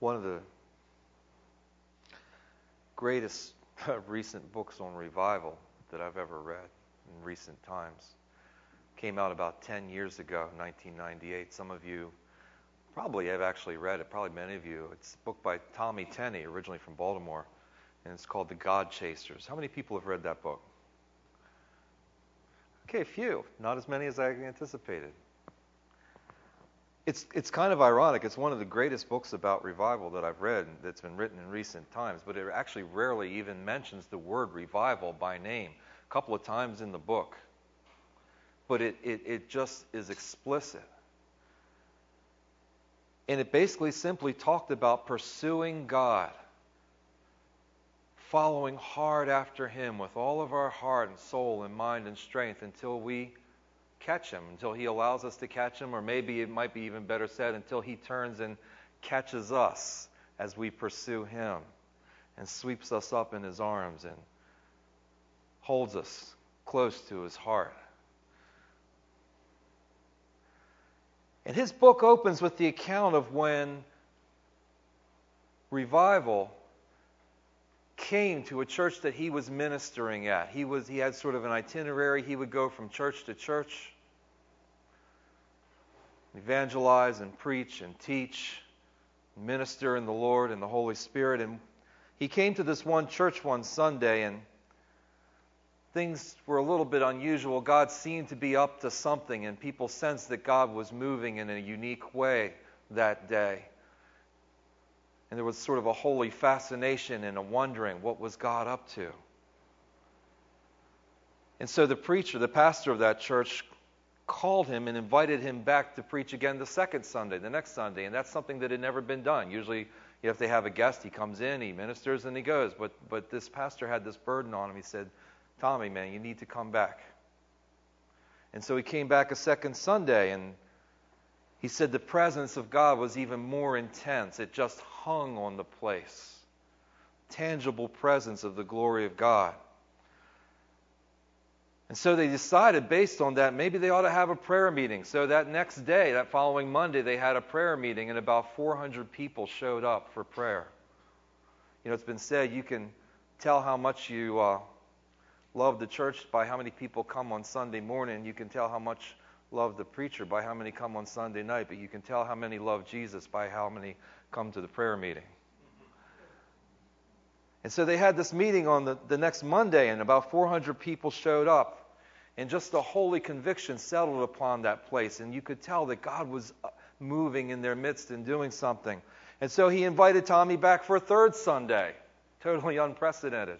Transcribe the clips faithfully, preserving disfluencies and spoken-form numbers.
One of the greatest recent books on revival that I've ever read in recent times came out about ten years ago, nineteen ninety-eight. Some of you probably have actually read it, probably many of you. It's a book by Tommy Tenney, originally from Baltimore, and it's called The God Chasers. How many people have read that book? Okay, a few. Not as many as I anticipated. It's it's kind of ironic. It's one of the greatest books about revival that I've read that's been written in recent times, but it actually rarely even mentions the word revival by name. A couple of times in the book. But it, it, it just is explicit. And it basically simply talked about pursuing God, following hard after Him with all of our heart and soul and mind and strength until we catch Him, until He allows us to catch Him, or maybe it might be even better said, until He turns and catches us as we pursue Him and sweeps us up in His arms and holds us close to His heart. And his book opens with the account of when revival came to a church that he was ministering at. He was he had sort of an itinerary. He would go from church to church, evangelize and preach and teach, minister in the Lord and the Holy Spirit. And he came to this one church one Sunday, and things were a little bit unusual. God seemed to be up to something, and people sensed that God was moving in a unique way that day. And there was sort of a holy fascination and a wondering, what was God up to? And so the preacher, the pastor of that church, called him and invited him back to preach again the second Sunday, the next Sunday. And that's something that had never been done. Usually, if they have a guest, he comes in, he ministers, and he goes. But but this pastor had this burden on him. He said, Tommy, man, you need to come back. And so he came back a second Sunday, and he said the presence of God was even more intense. It just hung on the place. Tangible presence of the glory of God. And so they decided, based on that, maybe they ought to have a prayer meeting. So that next day, that following Monday, they had a prayer meeting, and about four hundred people showed up for prayer. You know, it's been said you can tell how much you uh, love the church by how many people come on Sunday morning. You can tell how much love the preacher by how many come on Sunday night. But you can tell how many love Jesus by how many come to the prayer meeting. And so they had this meeting on the, the next Monday, and about four hundred people showed up. And just a holy conviction settled upon that place. And you could tell that God was moving in their midst and doing something. And so he invited Tommy back for a third Sunday. Totally unprecedented.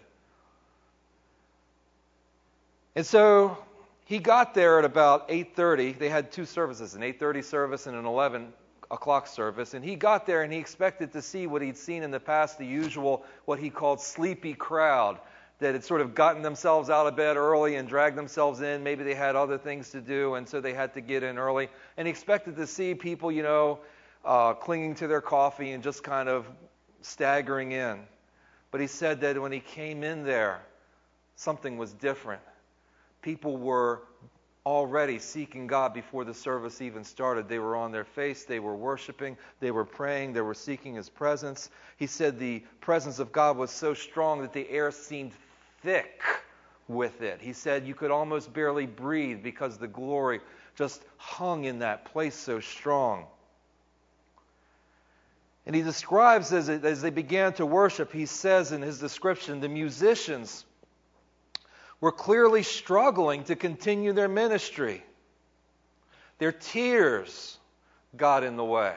And so he got there at about eight thirty. They had two services, an eight thirty service and an eleven o'clock service. And he got there and he expected to see what he'd seen in the past, the usual, what he called sleepy crowd that had sort of gotten themselves out of bed early and dragged themselves in. Maybe they had other things to do, and so they had to get in early. And he expected to see people, you know, uh, clinging to their coffee and just kind of staggering in. But he said that when he came in there, something was different. People were already seeking God before the service even started. They were on their face. They were worshiping. They were praying. They were seeking His presence. He said the presence of God was so strong that the air seemed thick with it. He said you could almost barely breathe because the glory just hung in that place so strong. And he describes as, it, as they began to worship, he says in his description, the musicians were clearly struggling to continue their ministry. Their tears got in the way.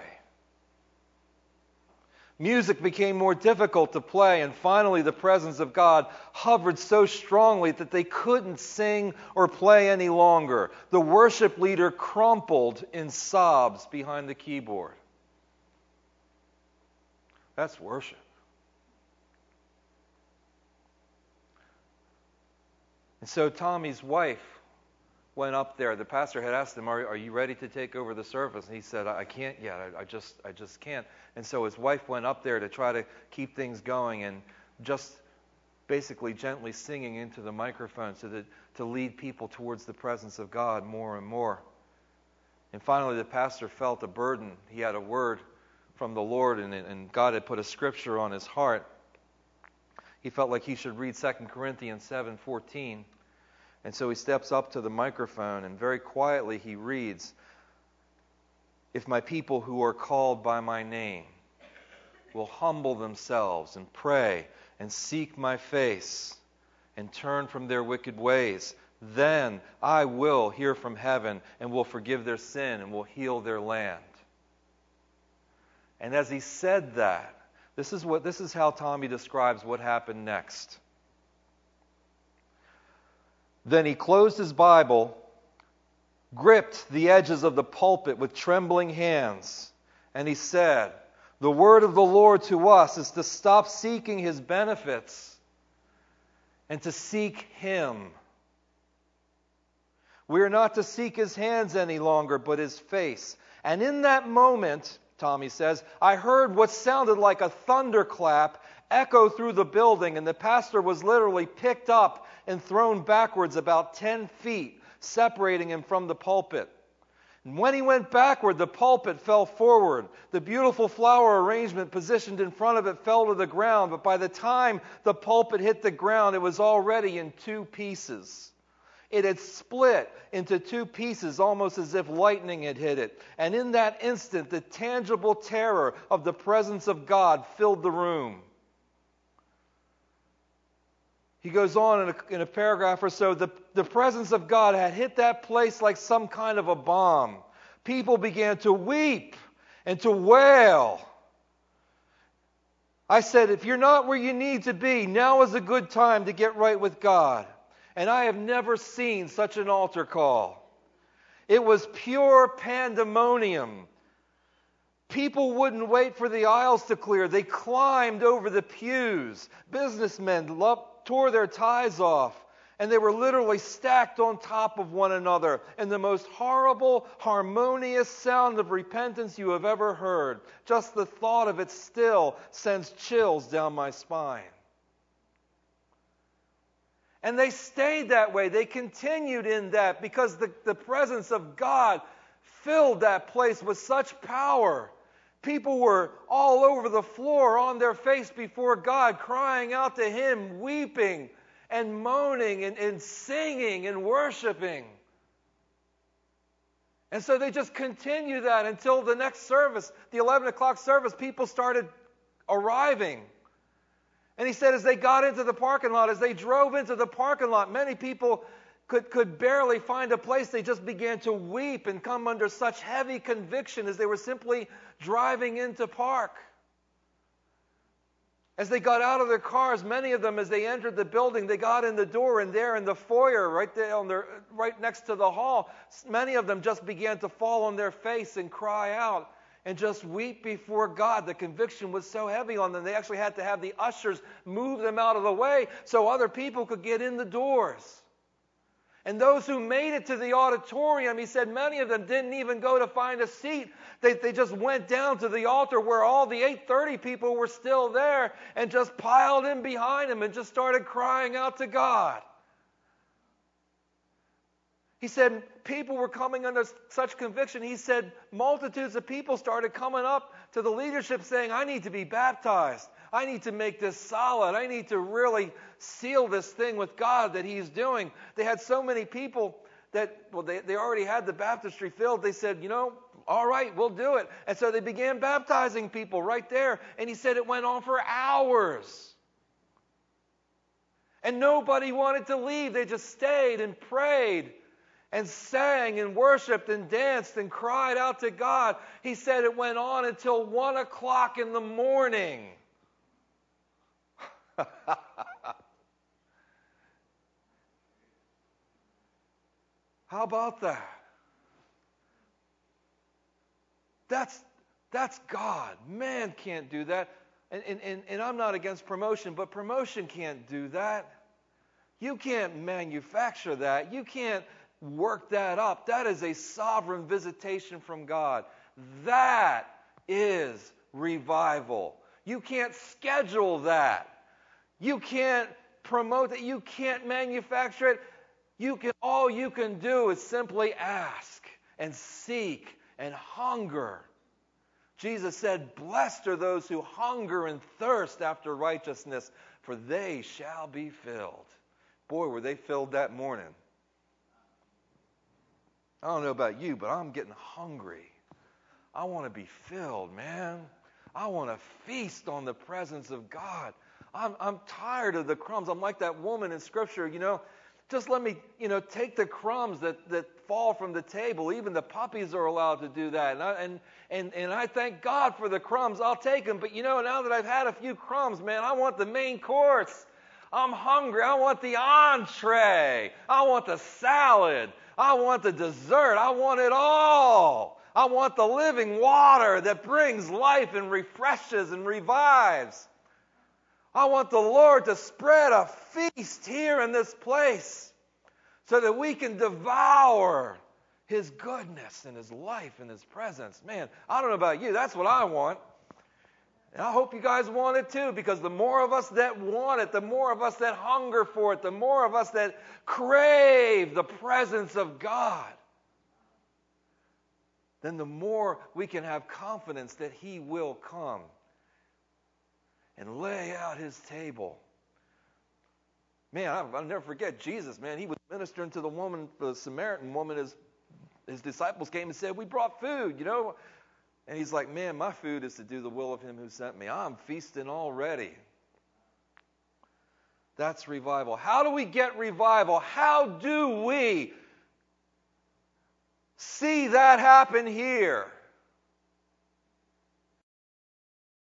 Music became more difficult to play, and finally the presence of God hovered so strongly that they couldn't sing or play any longer. The worship leader crumpled in sobs behind the keyboard. That's worship. And so Tommy's wife went up there. The pastor had asked him, are, are you ready to take over the service? And he said, I can't yet. I, I just I just can't. And so his wife went up there to try to keep things going and just basically gently singing into the microphone so that to lead people towards the presence of God more and more. And finally the pastor felt a burden. He had a word from the Lord, and, and God had put a scripture on his heart. He felt like he should read Second Corinthians seven fourteen. And so he steps up to the microphone and very quietly he reads, "If my people who are called by my name will humble themselves and pray and seek my face and turn from their wicked ways, then I will hear from heaven and will forgive their sin and will heal their land." And as he said that, this is what this is how Tommy describes what happened next. Then he closed his Bible, gripped the edges of the pulpit with trembling hands, and he said, "The word of the Lord to us is to stop seeking his benefits and to seek him. We are not to seek his hands any longer, but his face." And in that moment, Tommy says, I heard what sounded like a thunderclap echo through the building, and the pastor was literally picked up and thrown backwards about ten feet, separating him from the pulpit. And when he went backward, the pulpit fell forward. The beautiful flower arrangement positioned in front of it fell to the ground, but by the time the pulpit hit the ground, it was already in two pieces. It had split into two pieces, almost as if lightning had hit it. And in that instant, the tangible terror of the presence of God filled the room. He goes on in a, in a paragraph or so, the, the presence of God had hit that place like some kind of a bomb. People began to weep and to wail. I said, if you're not where you need to be, now is a good time to get right with God. And I have never seen such an altar call. It was pure pandemonium. People wouldn't wait for the aisles to clear. They climbed over the pews. Businessmen loved tore their ties off, and they were literally stacked on top of one another in the most horrible, harmonious sound of repentance you have ever heard. Just the thought of it still sends chills down my spine. And they stayed that way. They continued in that because the, the presence of God filled that place with such power. People were all over the floor on their face before God, crying out to him, weeping and moaning and, and singing and worshiping. And so they just continued that until the next service, the eleven o'clock service, people started arriving. And he said as they got into the parking lot, as they drove into the parking lot, many people could, could barely find a place. They just began to weep and come under such heavy conviction as they were simply driving into park. As they got out of their cars, many of them, as they entered the building, they got in the door, and there in the foyer, right there on their, right next to the hall, many of them just began to fall on their face and cry out and just weep before God. The conviction was so heavy on them, they actually had to have the ushers move them out of the way so other people could get in the doors. And those who made it to the auditorium, he said many of them didn't even go to find a seat. They, they just went down to the altar where all the eight thirty people were still there and just piled in behind him and just started crying out to God. He said people were coming under such conviction. He said multitudes of people started coming up to the leadership saying, I need to be baptized. I need to make this solid. I need to really seal this thing with God that he's doing. They had so many people that, well, they, they already had the baptistry filled. They said, you know, all right, we'll do it. And so they began baptizing people right there. And he said it went on for hours. And nobody wanted to leave. They just stayed and prayed and sang and worshiped and danced and cried out to God. He said it went on until one o'clock in the morning. How about that? That's, that's God. Man can't do that. And, and, and I'm not against promotion, but promotion can't do that. You can't manufacture that. You can't work that up. That is a sovereign visitation from God. That is revival. You can't schedule that. You can't promote that. You can't manufacture it. You can, all you can do is simply ask and seek and hunger Jesus said, "Blessed are those who hunger and thirst after righteousness, for they shall be filled." Boy, were they filled that morning. I don't know about you, but I'm getting hungry. I want to be filled, man. I want to feast on the presence of God. I'm, I'm tired of the crumbs. I'm like that woman in Scripture, you know. Just let me, you know, take the crumbs that, that fall from the table. Even the puppies are allowed to do that. And I, and, and, and I thank God for the crumbs. I'll take them. But, you know, now that I've had a few crumbs, man, I want the main course. I'm hungry. I want the entree. I want the salad. I want the dessert. I want it all. I want the living water that brings life and refreshes and revives. I want the Lord to spread a feast here in this place so that we can devour His goodness and His life and His presence. Man, I don't know about you. That's what I want. And I hope you guys want it too, because the more of us that want it, the more of us that hunger for it, the more of us that crave the presence of God, then the more we can have confidence that He will come and lay out His table. Man, I'll never forget Jesus, man. He was ministering to the woman, the Samaritan woman. His, his disciples came and said, "We brought food, you know." And He's like, "Man, my food is to do the will of Him who sent me. I'm feasting already." That's revival. How do we get revival? How do we see that happen here?